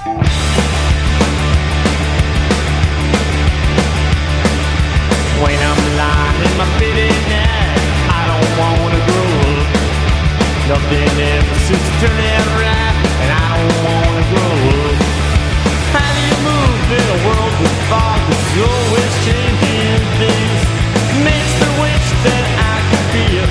When I'm lying in my bed at night, I don't wanna grow up. Nothing ever seems to turn out right, and I don't wanna grow up. How do you move in a world with fog that's always changing things? Makes me wish that I could be a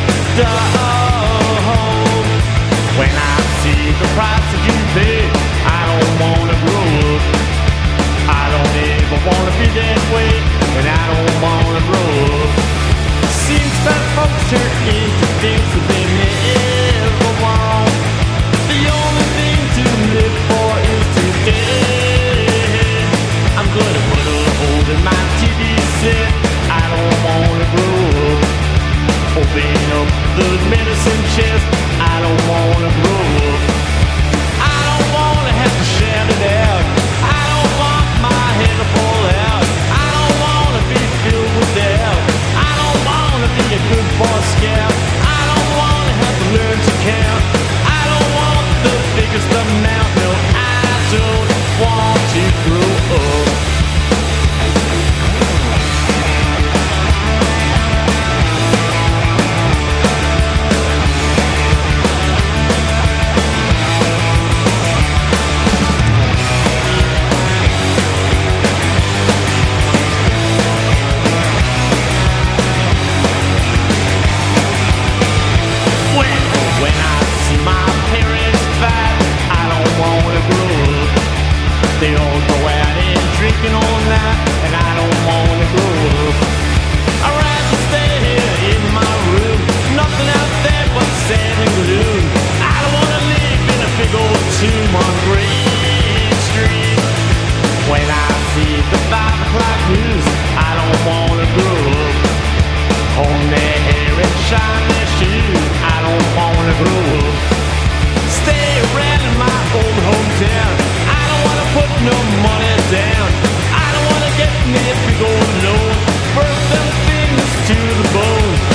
dog. When I see the price that you pay, I don't wanna grow up. I don't ever wanna be that way, and I don't wanna grow up. Seems that folks turn into things that they never want. The only thing to live for is today. I'm gonna put a hole in my TV set. I don't wanna grow up. Open up the medicine chest. I don't wanna grow up. I don't wanna have to shout it out. I don't want my head to fall out. I don't wanna be filled with doubt. I don't wanna be a good boy scout. I don't wanna have to learn to count. I don't want the biggest amount. No, I don't want to grow up. When I see my parents fight, I don't wanna grow up. They all go out and drinking all night, and I don't wanna grow up. I'd rather stay here in my room, nothing out there but sand and gloom. I don't wanna live in a big old tomb on Green Street. When I see the 5 o'clock news, I don't wanna grow up. Comb their hair and shine their shoes, I don't wanna grow up. Stay around in my old hometown, I don't wanna put no money down. I don't wanna get in that big old loan, burn them fingers to the bone.